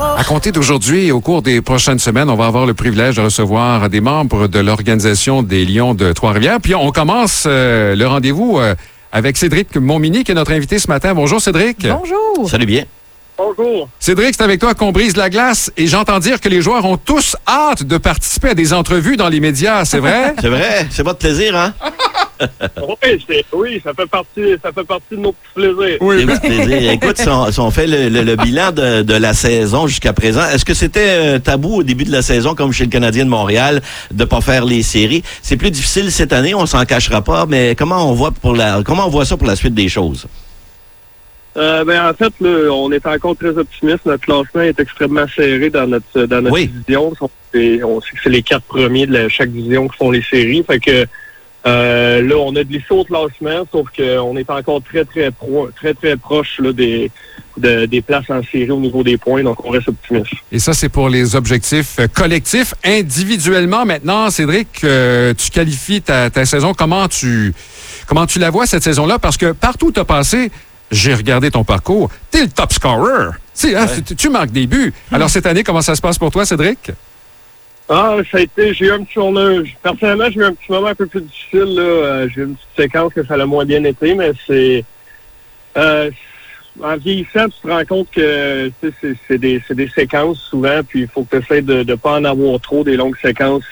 À compter d'aujourd'hui, au cours des prochaines semaines, on va avoir le privilège de recevoir des membres de l'Organisation des Lions de Trois-Rivières. Puis on commence le rendez-vous avec Cédric Montminy, qui est notre invité ce matin. Bonjour Cédric. Bonjour. Salut bien. Bonjour. Cédric, c'est avec toi qu'on brise la glace et j'entends dire que les joueurs ont tous hâte de participer à des entrevues dans les médias, c'est vrai? C'est vrai, c'est votre plaisir, hein? Oui, ça fait partie de nos petits plaisirs. Oui. C'est votre plaisir. Écoute, si on fait le bilan de la saison jusqu'à présent, est-ce que c'était tabou au début de la saison, comme chez le Canadien de Montréal, de pas faire les séries? C'est plus difficile cette année, on s'en cachera pas, mais comment on voit ça pour la suite des choses? En fait, là, on est encore très optimiste. Notre classement est extrêmement serré dans notre Oui. division. On sait que c'est les 4 premiers de chaque division qui font les séries. Fait que là, on a glissé au classement, sauf qu'on est encore très proche là, des places en série au niveau des points. Donc, on reste optimiste. Et ça, c'est pour les objectifs collectifs. Individuellement, maintenant, Cédric, tu qualifies ta saison. Comment tu la vois, cette saison-là? Parce que partout où tu as passé, j'ai regardé ton parcours. T'es le top scorer. Tu marques des buts. Alors, cette année, comment ça se passe pour toi, Cédric? J'ai eu un petit personnellement, j'ai eu un petit moment un peu plus difficile, là. J'ai eu une petite séquence que ça l'a moins bien été, mais c'est, en vieillissant, tu te rends compte que, c'est des séquences souvent, puis il faut que tu essaies de pas en avoir trop des longues séquences,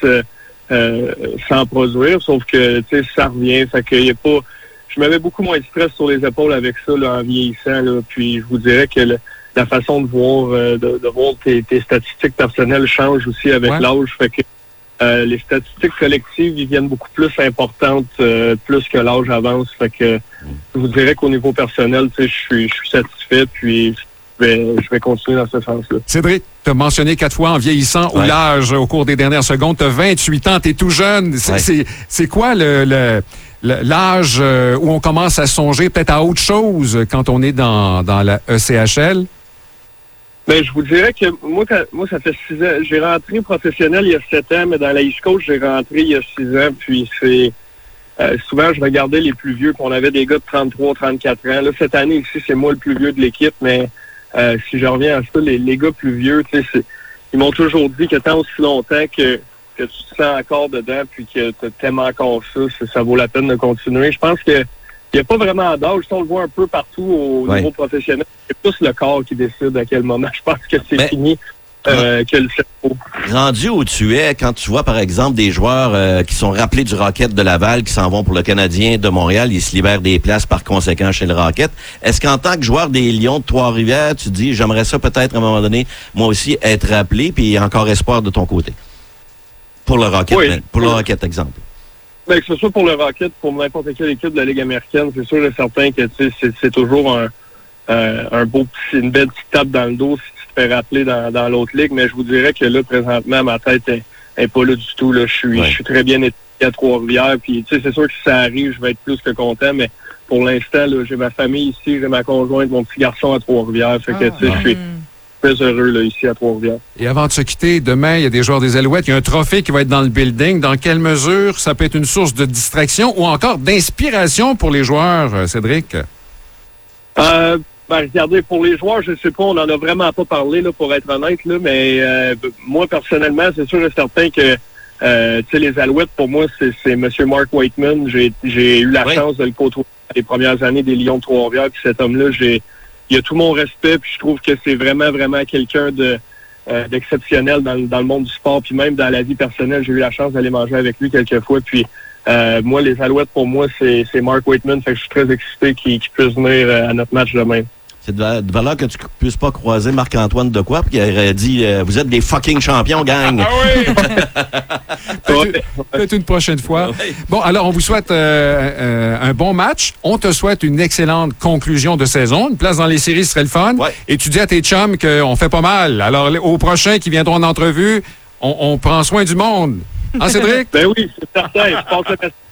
sans produire, sauf que, ça revient, fait qu'il y a pas, je m'avais beaucoup moins de stress sur les épaules avec ça, là, en vieillissant, là, puis je vous dirais que la façon de voir voir tes statistiques personnelles change aussi avec l'âge. Fait que les statistiques collectives, ils viennent beaucoup plus importantes plus que l'âge avance. Fait que je vous dirais qu'au niveau personnel, je suis satisfait, puis je vais continuer dans ce sens-là. Cédric, tu as mentionné 4 fois en vieillissant ou l'âge au cours des dernières secondes. Tu as 28 ans, tu es tout jeune. C'est quoi l'âge où on commence à songer peut-être à autre chose quand on est dans la ECHL? Ben, je vous dirais que moi, ça fait 6 ans. J'ai rentré professionnel il y a 7 ans, mais dans la East Coast, j'ai rentré il y a 6 ans. Puis c'est souvent, je regardais les plus vieux, puis on avait des gars de 33, 34 ans. Là, cette année ici, c'est moi le plus vieux de l'équipe, mais si je reviens à ça, les gars plus vieux, ils m'ont toujours dit que tant aussi longtemps que tu te sens encore dedans, puis que tu aimes encore ça vaut la peine de continuer. Je pense que il n'y a pas vraiment d'âge. On le voit un peu partout au niveau professionnel. C'est plus le corps qui décide à quel moment. Je pense que c'est fini que le cerveau. Rendu où tu es, quand tu vois, par exemple, des joueurs qui sont rappelés du Rocket de Laval, qui s'en vont pour le Canadien de Montréal, ils se libèrent des places par conséquent chez le Rocket. Est-ce qu'en tant que joueur des Lions de Trois-Rivières, tu te dis, j'aimerais ça peut-être à un moment donné, moi aussi, être rappelé, puis encore espoir de ton côté? Pour le Rocket, pour le Rocket, exemple. Ben, que ce soit pour le Rocket, pour n'importe quelle équipe de la Ligue américaine, c'est sûr et certain que c'est toujours une belle petite tape dans le dos si tu te fais rappeler dans l'autre ligue. Mais je vous dirais que là, présentement, ma tête est pas là du tout. Là. Je suis très bien établi à Trois-Rivières. Puis c'est sûr que si ça arrive, je vais être plus que content. Mais pour l'instant, là, j'ai ma famille ici, j'ai ma conjointe, mon petit garçon à Trois-Rivières. Fait que je suis très heureux là, ici à Trois-Rivières. Et avant de se quitter, demain, il y a des joueurs des Alouettes. Il y a un trophée qui va être dans le building. Dans quelle mesure ça peut être une source de distraction ou encore d'inspiration pour les joueurs, Cédric? Regardez, pour les joueurs, je sais pas, on n'en a vraiment pas parlé, là, pour être honnête, là, mais moi, personnellement, c'est sûr et certain que les Alouettes, pour moi, c'est M. Mark Waitman. J'ai eu la chance de le côtoyer les premières années des Lions de Trois-Rivières, puis cet homme-là, il a tout mon respect, puis je trouve que c'est vraiment, vraiment quelqu'un d'exceptionnel dans le monde du sport, puis même dans la vie personnelle. J'ai eu la chance d'aller manger avec lui quelques fois, puis moi, les Alouettes, pour moi, c'est Mark Waitman, fait que je suis très excité qu'il puisse venir à notre match demain. C'est de valeur que tu ne puisses pas croiser Marc-Antoine Decoy, puis il aurait dit vous êtes des fucking champions, gang. Peut-être une prochaine fois. Bon, alors, on vous souhaite un bon match. On te souhaite une excellente conclusion de saison. Une place dans les séries serait le fun. Et tu dis à tes chums qu'on fait pas mal. Alors, aux prochains qui viendront en entrevue, on prend soin du monde. Hein, Cédric? Ben oui, c'est certain. Je pense que